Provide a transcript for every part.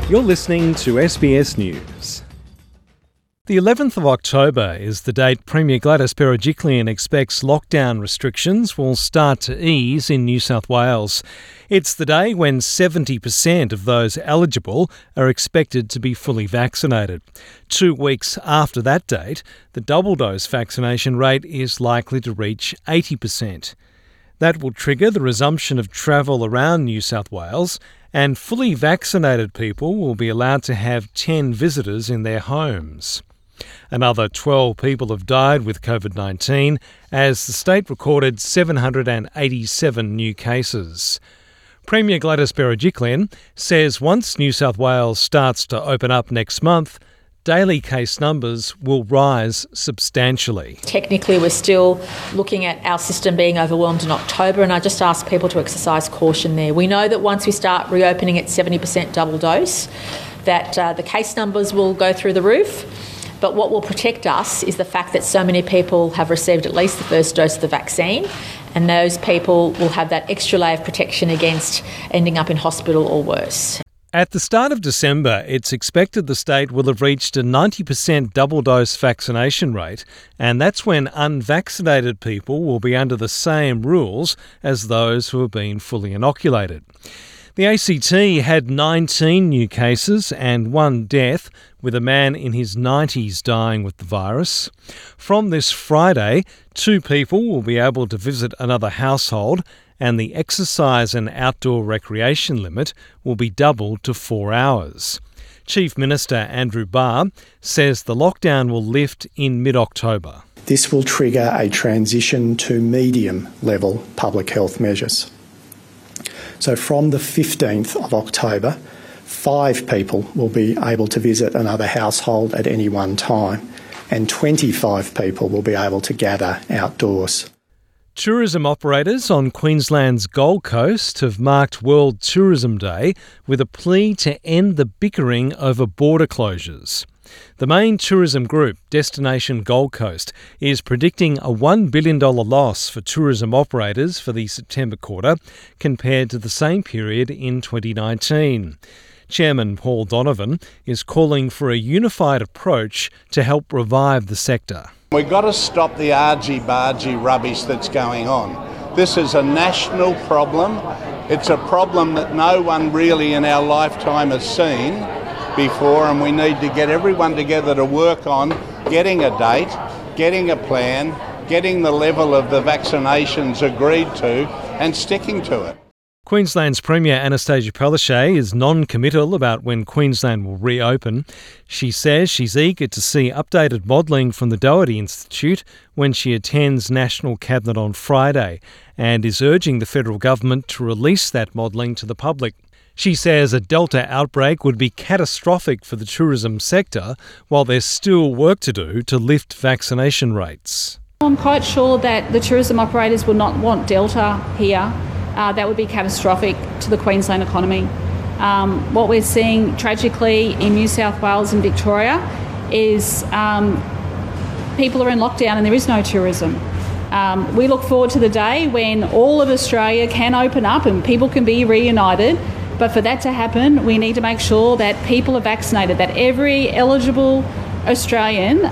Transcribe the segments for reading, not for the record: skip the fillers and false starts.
You're listening to SBS News. The 11th of October is the date Premier Gladys Berejiklian expects lockdown restrictions will start to ease in New South Wales. It's the day when 70% of those eligible are expected to be fully vaccinated. 2 weeks after that date, the double-dose vaccination rate is likely to reach 80%. That will trigger the resumption of travel around New South Wales, and fully vaccinated people will be allowed to have 10 visitors in their homes. Another 12 people have died with COVID-19 as the state recorded 787 new cases. Premier Gladys Berejiklian says once New South Wales starts to open up next month, daily case numbers will rise substantially. Technically, we're still looking at our system being overwhelmed in October, and I just ask people to exercise caution there. We know that once we start reopening at 70% double dose, that the case numbers will go through the roof. But what will protect us is the fact that so many people have received at least the first dose of the vaccine, and those people will have that extra layer of protection against ending up in hospital or worse. At the start of December, it's expected the state will have reached a 90% double-dose vaccination rate, and that's when unvaccinated people will be under the same rules as those who have been fully inoculated. The ACT had 19 new cases and 1 death, with a man in his 90s dying with the virus. From this Friday, 2 people will be able to visit another household, and the exercise and outdoor recreation limit will be doubled to 4 hours. Chief Minister Andrew Barr says the lockdown will lift in mid-October. This will trigger a transition to medium-level public health measures. So from the 15th of October, 5 people will be able to visit another household at any one time, and 25 people will be able to gather outdoors. Tourism operators on Queensland's Gold Coast have marked World Tourism Day with a plea to end the bickering over border closures. The main tourism group, Destination Gold Coast, is predicting a $1 billion loss for tourism operators for the September quarter compared to the same period in 2019. Chairman Paul Donovan is calling for a unified approach to help revive the sector. We've got to stop the argy-bargy rubbish that's going on. This is a national problem. It's a problem that no one really in our lifetime has seen before, and we need to get everyone together to work on getting a date, getting a plan, getting the level of the vaccinations agreed to and sticking to it. Queensland's Premier Anastasia Palaszczuk is non-committal about when Queensland will reopen. She says she's eager to see updated modelling from the Doherty Institute when she attends National Cabinet on Friday, and is urging the federal government to release that modelling to the public. She says a Delta outbreak would be catastrophic for the tourism sector, while there's still work to do to lift vaccination rates. I'm quite sure that the tourism operators will not want Delta here. That would be catastrophic to the Queensland economy. What we're seeing tragically in New South Wales and Victoria is people are in lockdown and there is no tourism. We look forward to the day when all of Australia can open up and people can be reunited. But for that to happen, we need to make sure that people are vaccinated, that every eligible Australian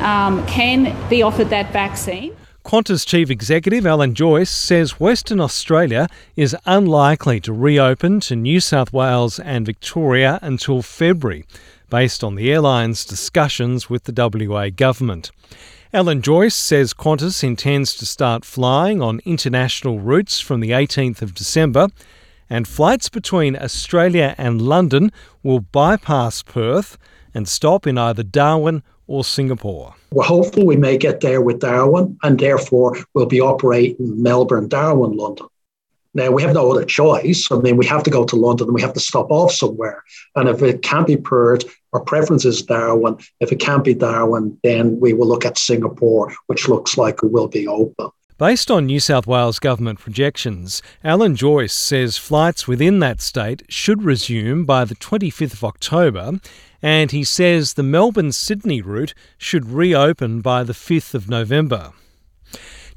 can be offered that vaccine. Qantas Chief Executive Alan Joyce says Western Australia is unlikely to reopen to New South Wales and Victoria until February, based on the airline's discussions with the WA government. Alan Joyce says Qantas intends to start flying on international routes from the 18th of December, and flights between Australia and London will bypass Perth and stop in either Darwin or Singapore. We're hopeful we may get there with Darwin, and therefore we'll be operating Melbourne, Darwin, London. Now, we have no other choice. I mean, we have to go to London and we have to stop off somewhere. And if it can't be Perth, our preference is Darwin. If it can't be Darwin, then we will look at Singapore, which looks like it will be open. Based on New South Wales government projections, Alan Joyce says flights within that state should resume by the 25th of October, and he says the Melbourne-Sydney route should reopen by the 5th of November.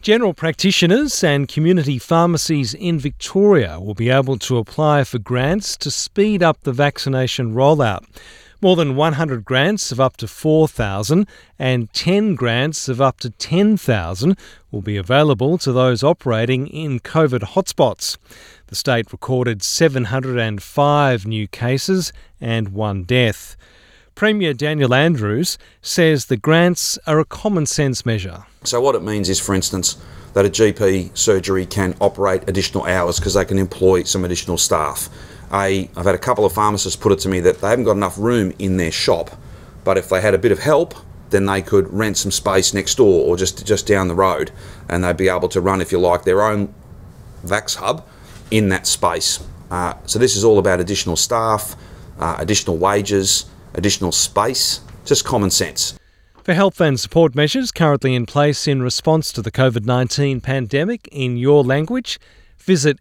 General practitioners and community pharmacies in Victoria will be able to apply for grants to speed up the vaccination rollout. More than 100 grants of up to $4,000 and 10 grants of up to $10,000 will be available to those operating in COVID hotspots. The state recorded 705 new cases and 1 death. Premier Daniel Andrews says the grants are a common sense measure. So what it means is, for instance, that a GP surgery can operate additional hours because they can employ some additional staff. I've had a couple of pharmacists put it to me that they haven't got enough room in their shop, but if they had a bit of help, then they could rent some space next door or just down the road, and they'd be able to run, if you like, their own Vax hub in that space. So this is all about additional staff, additional wages, additional space, just common sense. For health and support measures currently in place in response to the COVID-19 pandemic in your language, visit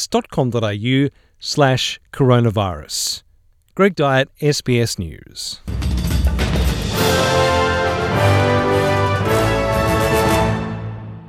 sbs.com.au/coronavirus. Greg Dyett, SBS News.